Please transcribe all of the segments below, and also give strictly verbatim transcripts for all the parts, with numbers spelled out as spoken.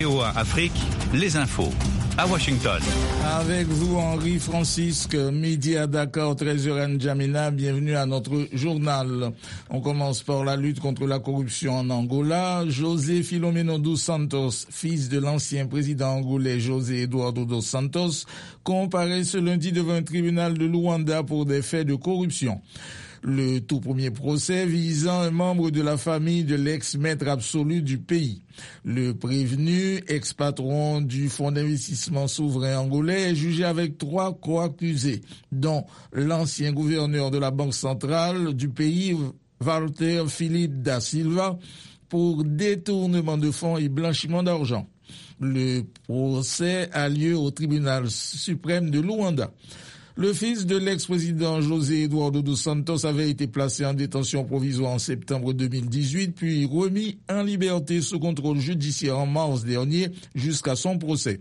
V O A Afrique, les infos. À Washington. Avec vous, Henri Francisque, midi à Dakar, treize heures N'Djamena. Bienvenue à notre journal. On commence par la lutte contre la corruption en Angola. José Filomeno dos Santos, fils de l'ancien président angolais José Eduardo dos Santos, comparaît ce lundi devant un tribunal de Luanda pour des faits de corruption. Le tout premier procès visant un membre de la famille de l'ex-maître absolu du pays. Le prévenu, ex-patron du fonds d'investissement souverain angolais, est jugé avec trois co-accusés, dont l'ancien gouverneur de la Banque centrale du pays, Walter Philippe da Silva, pour détournement de fonds et blanchiment d'argent. Le procès a lieu au tribunal suprême de Luanda. Le fils de l'ex-président José Eduardo dos Santos avait été placé en détention provisoire en septembre deux mille dix-huit, puis remis en liberté sous contrôle judiciaire en mars dernier jusqu'à son procès.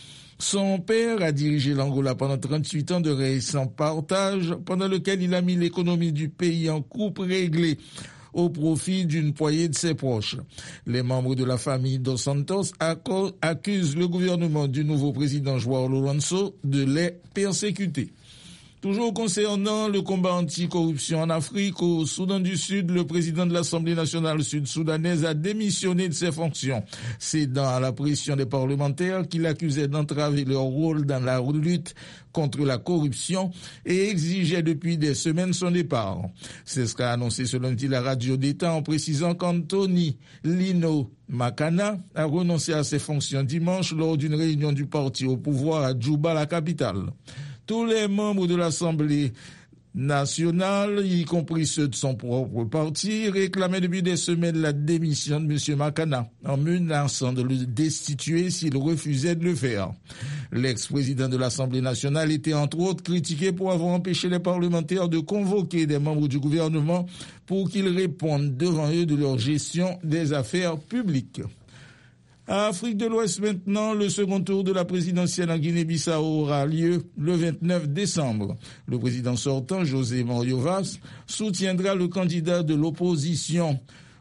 Son père a dirigé l'Angola pendant trente-huit ans de récent partage, pendant lequel il a mis l'économie du pays en coupe réglée au profit d'une poignée de ses proches. Les membres de la famille dos Santos accusent le gouvernement du nouveau président João Lourenço de les persécuter. Toujours concernant le combat anti-corruption en Afrique, au Soudan du Sud, le président de l'Assemblée nationale sud-soudanaise a démissionné de ses fonctions, cédant à la pression des parlementaires qui l'accusaient d'entraver leur rôle dans la lutte contre la corruption et exigeait depuis des semaines son départ. C'est ce qu'a annoncé ce lundi la radio d'État en précisant qu'Anthony Lino Makana a renoncé à ses fonctions dimanche lors d'une réunion du parti au pouvoir à Djouba, la capitale. Tous les membres de l'Assemblée nationale, y compris ceux de son propre parti, réclamaient depuis des semaines la démission de M. Makana, en menaçant de le destituer s'il refusait de le faire. L'ex-président de l'Assemblée nationale était entre autres critiqué pour avoir empêché les parlementaires de convoquer des membres du gouvernement pour qu'ils répondent devant eux de leur gestion des affaires publiques. À Afrique de l'Ouest maintenant, le second tour de la présidentielle en Guinée-Bissau aura lieu le vingt-neuf décembre. Le président sortant, José Mario Vaz, soutiendra le candidat de l'opposition,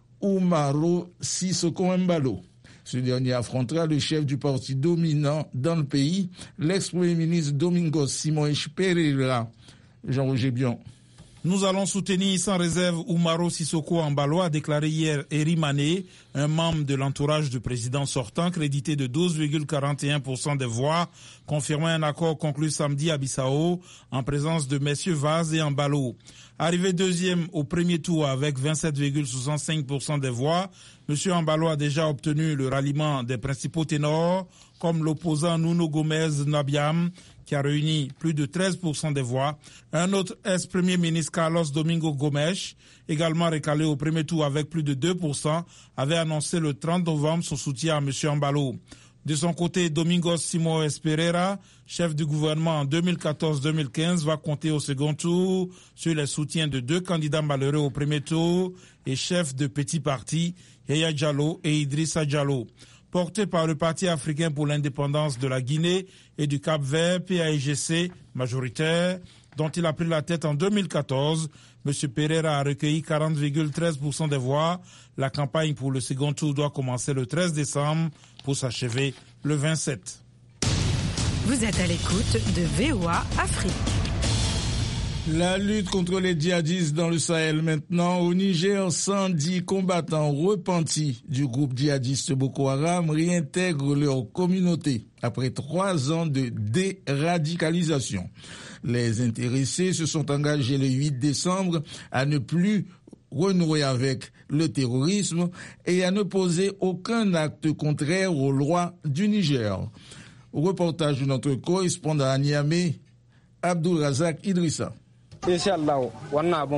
Umaro Sissoco Embalo. Ce dernier affrontera le chef du parti dominant dans le pays, l'ex-premier ministre Domingos Simões Pereira. Jean-Roger Bion. Nous allons soutenir sans réserve Umaro Sissoco Embalo, a déclaré hier Eri Mané, un membre de l'entourage du président sortant, crédité de douze virgule quarante et un pour cent des voix, confirmant un accord conclu samedi à Bissau en présence de messieurs Vaz et Embalo. Arrivé deuxième au premier tour avec vingt-sept virgule soixante-cinq pour cent des voix, M. Embalo a déjà obtenu le ralliement des principaux ténors, comme l'opposant Nuno Gomes Nabiam, qui a réuni plus de treize pour cent des voix. Un autre ex-premier ministre, Carlos Domingo Gomes, également recalé au premier tour avec plus de deux pour cent, avait annoncé le trente novembre son soutien à M. Embalo. De son côté, Domingos Simões Pereira, chef du gouvernement en deux mille quatorze deux mille quinze, va compter au second tour sur les soutiens de deux candidats malheureux au premier tour et chef de petits partis, Yaya Diallo et Idrissa Diallo. Porté par le Parti africain pour l'indépendance de la Guinée et du Cap-Vert, P A I G C, majoritaire, dont il a pris la tête en deux mille quatorze, M. Pereira a recueilli quarante virgule treize pour cent des voix. La campagne pour le second tour doit commencer le treize décembre pour s'achever le vingt-sept. Vous êtes à l'écoute de V O A Afrique. La lutte contre les djihadistes dans le Sahel maintenant. Au Niger, cent dix combattants repentis du groupe djihadiste Boko Haram réintègrent leur communauté après trois ans de déradicalisation. Les intéressés se sont engagés le huit décembre à ne plus renouer avec le terrorisme et à ne poser aucun acte contraire aux lois du Niger. Au reportage de notre correspondant à Niamey, Abdulrazak Idrissa. Au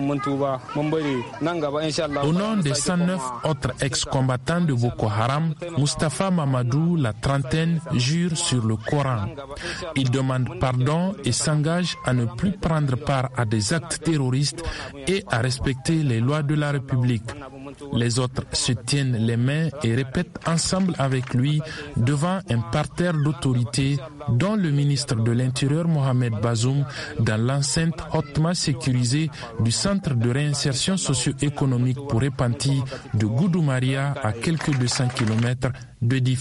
nom des cent neuf autres ex-combattants de Boko Haram, Mustapha Mamadou, la trentaine, jure sur le Coran. Il demande pardon et s'engage à ne plus prendre part à des actes terroristes et à respecter les lois de la République. Les autres se tiennent les mains et répètent ensemble avec lui devant un parterre d'autorités, dont le ministre de l'Intérieur Mohamed Bazoum, dans l'enceinte hautement sécurisée du centre de réinsertion socio-économique pour repentis de Goudou Maria à quelques deux cents kilomètres de Difa.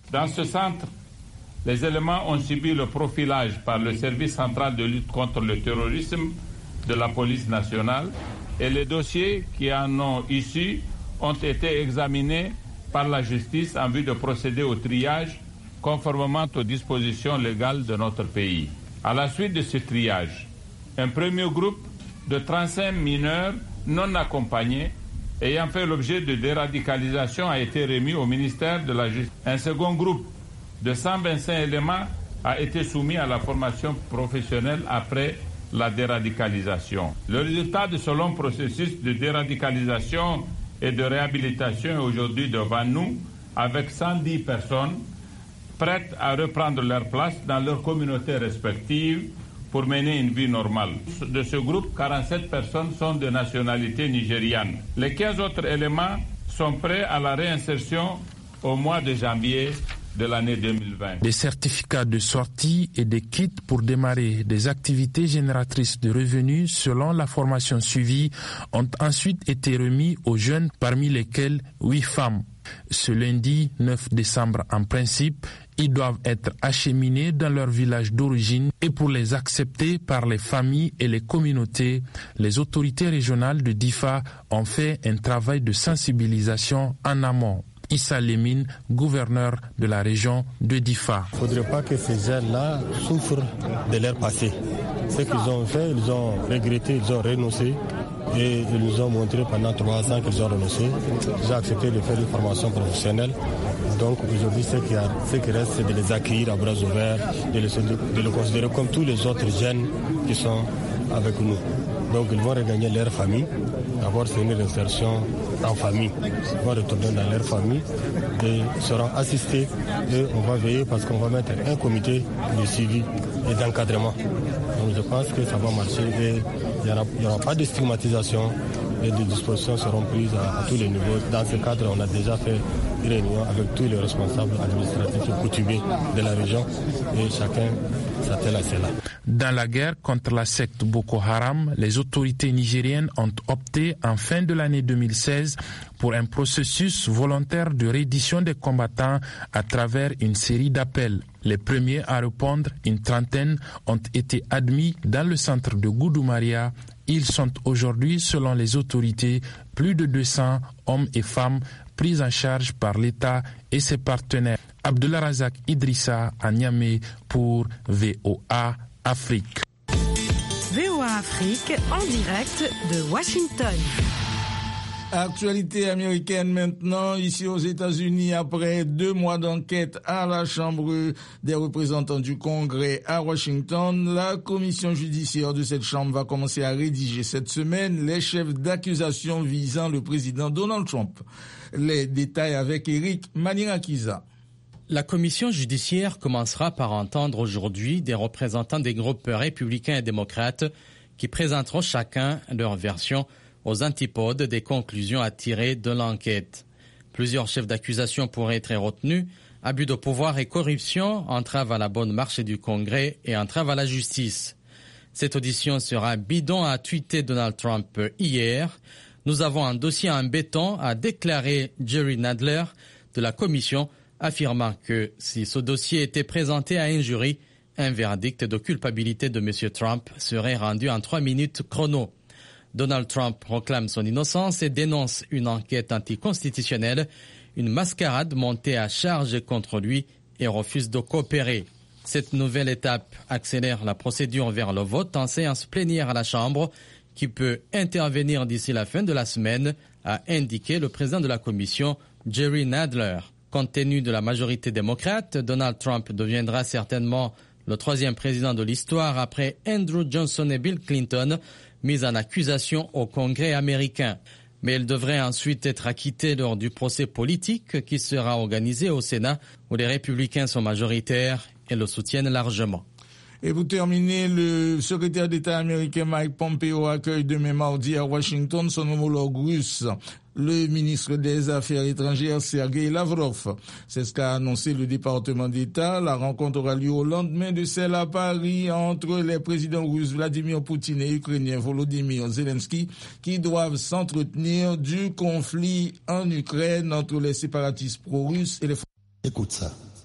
Dans ce centre, les éléments ont subi le profilage par le service central de lutte contre le terrorisme de la police nationale et les dossiers qui en ont issu ont été examinés par la justice en vue de procéder au triage conformément aux dispositions légales de notre pays. À la suite de ce triage, un premier groupe de trente-cinq mineurs non accompagnés ayant fait l'objet de déradicalisation a été remis au ministère de la Justice. Un second groupe de cent vingt-cinq éléments a été soumis à la formation professionnelle après la déradicalisation. Le résultat de ce long processus de déradicalisation et de réhabilitation est aujourd'hui devant nous avec cent dix personnes prêtes à reprendre leur place dans leurs communautés respectives pour mener une vie normale. De ce groupe, quarante-sept personnes sont de nationalité nigériane. Les quinze autres éléments sont prêts à la réinsertion au mois de janvier de l'année deux mille vingt. Des certificats de sortie et des kits pour démarrer des activités génératrices de revenus selon la formation suivie ont ensuite été remis aux jeunes, parmi lesquels huit femmes. Ce lundi neuf décembre, en principe, ils doivent être acheminés dans leur village d'origine et pour les accepter par les familles et les communautés, les autorités régionales de Difa ont fait un travail de sensibilisation en amont. Issa Lemine, gouverneur de la région de Difa. Il ne faudrait pas que ces jeunes-là souffrent de leur passé. Ce qu'ils ont fait, ils ont regretté, ils ont renoncé et ils nous ont montré pendant trois ans qu'ils ont renoncé. Ils ont accepté de faire une formation professionnelle. Donc aujourd'hui, ce qui, a, ce qui reste, c'est de les accueillir à bras ouverts, de les, de les considérer comme tous les autres jeunes qui sont avec nous. Donc ils vont regagner leur famille. D'abord, c'est une réinsertion en famille. Ils vont retourner dans leur famille et seront assistés. Et on va veiller parce qu'on va mettre un comité de suivi et d'encadrement. Donc je pense que ça va marcher et il n'y aura, aura pas de stigmatisation et des dispositions seront prises à, à tous les niveaux. Dans ce cadre, on a déjà fait une réunion avec tous les responsables administratifs et coutumiers de la région et chacun s'attelle à cela. Dans la guerre contre la secte Boko Haram, les autorités nigériennes ont opté en fin de l'année deux mille seize pour un processus volontaire de reddition des combattants à travers une série d'appels. Les premiers à répondre, une trentaine, ont été admis dans le centre de Goudoumaria. Ils sont aujourd'hui, selon les autorités, plus de deux cents hommes et femmes pris en charge par l'État et ses partenaires. Abdullah Razak Idrissa à Niamey pour V O A Afrique. V O A Afrique en direct de Washington. Actualité américaine maintenant, ici aux États-Unis, après deux mois d'enquête à la Chambre des représentants du Congrès à Washington, la commission judiciaire de cette Chambre va commencer à rédiger cette semaine les chefs d'accusation visant le président Donald Trump. Les détails avec Eric Manirakiza. La commission judiciaire commencera par entendre aujourd'hui des représentants des groupes républicains et démocrates qui présenteront chacun leur version aux antipodes des conclusions à tirer de l'enquête. Plusieurs chefs d'accusation pourraient être retenus, abus de pouvoir et corruption, entrave à la bonne marche du Congrès et entrave à la justice. Cette audition sera bidon, a tweeté Donald Trump hier. Nous avons un dossier en béton, a déclaré Jerry Nadler de la commission, affirmant que si ce dossier était présenté à un jury, un verdict de culpabilité de M. Trump serait rendu en trois minutes chrono. Donald Trump proclame son innocence et dénonce une enquête anticonstitutionnelle, une mascarade montée à charge contre lui et refuse de coopérer. Cette nouvelle étape accélère la procédure vers le vote en séance plénière à la Chambre qui peut intervenir d'ici la fin de la semaine, a indiqué le président de la commission, Jerry Nadler. Compte tenu de la majorité démocrate, Donald Trump deviendra certainement le troisième président de l'histoire après Andrew Johnson et Bill Clinton, mis en accusation au Congrès américain. Mais il devrait ensuite être acquitté lors du procès politique qui sera organisé au Sénat, où les républicains sont majoritaires et le soutiennent largement. Et pour terminer, le secrétaire d'État américain Mike Pompeo accueille demain mardi à Washington son homologue russe, le ministre des Affaires étrangères Sergei Lavrov. C'est ce qu'a annoncé le département d'État. La rencontre aura lieu au lendemain de celle à Paris entre les présidents russes Vladimir Poutine et ukrainien Volodymyr Zelensky qui doivent s'entretenir du conflit en Ukraine entre les séparatistes pro-russes et les... Écoute ça.